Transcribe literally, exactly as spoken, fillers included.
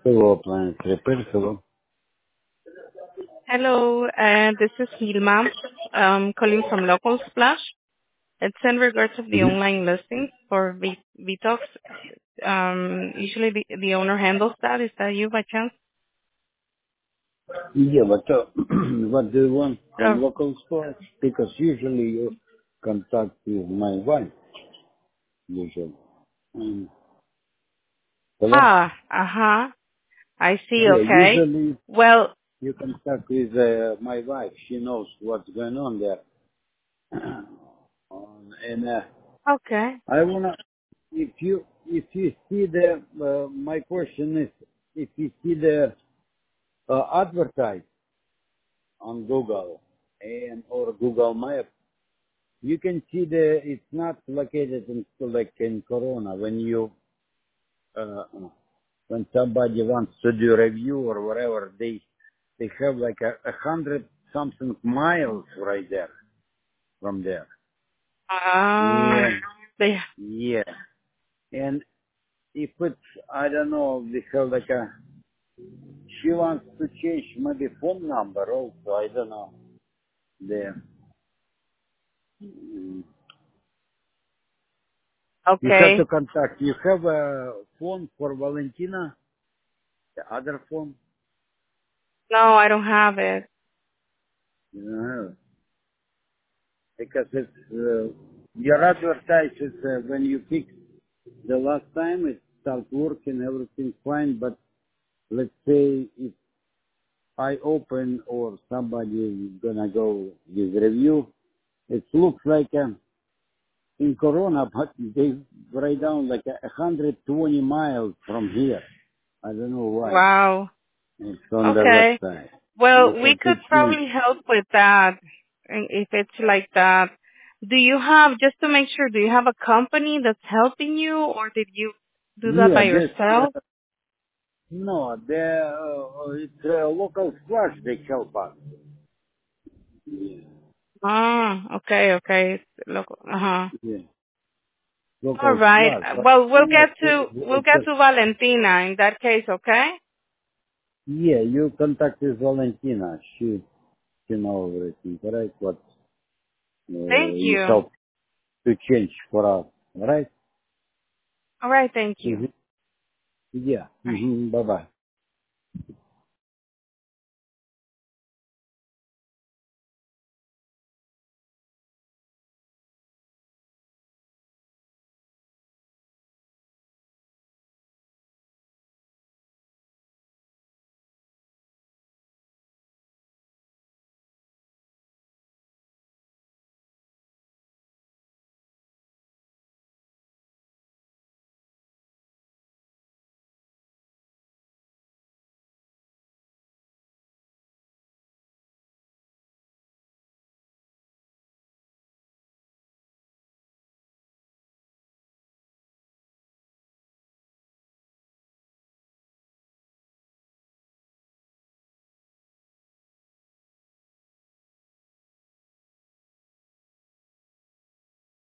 Hello, Planet Repair. Hello. Hello, uh, this is Hilma. I'm calling from Local Splash. It's in regards of the Mm-hmm. online listing for V- Vitox. Um, usually the, the owner handles that. Is that you by chance? Yeah, but uh, what do you want from Oh. local stores? Because usually you contact with my wife, usually. Um, hello? Ah, uh-huh. I see, Yeah, okay. usually Well, you contact with uh, my wife. She knows what's going on there. um, and uh, okay. I wanna, if you if you see the, uh, my question is, if you see the uh, advertise on Google and or Google Maps, you can see the it's not located in like in Corona. When you uh, when somebody wants to do review or whatever, they they have like a, a hundred something miles right there from there. Ah, Yeah, they, yeah. And if it's I don't know, they have like a she wants to change maybe phone number also. I don't know there. Mm. You have to okay. contact. You have a phone for Valentina, the other phone. No, I don't have it. You don't have it. Because it's, uh, your advertise is uh, when you fix the last time, it starts working, everything's fine, but let's say if I open or somebody is gonna go with review, it looks like um, in Corona, but they write down like a one hundred twenty miles from here. I don't know why. Wow. It's on the Okay. website. You Well, we have to could change. probably help with that and if it's like that. Do you have, just to make sure, do you have a company that's helping you or did you do that Yeah, by this, yourself? uh, no, the, uh, it's a local splash they help us. Yeah, Ah, okay, okay. Look, uh-huh. yeah, All local right. splash. Uh, But Well, we'll yes, get to, it, we'll it's get a, to Valentina in that case, okay? yeah, you contact with Valentina. She, she know everything, right? What uh, Thank you you. help to change for us, right? All right, thank you. Mm-hmm. Yeah. Bye. Mm-hmm. Bye bye.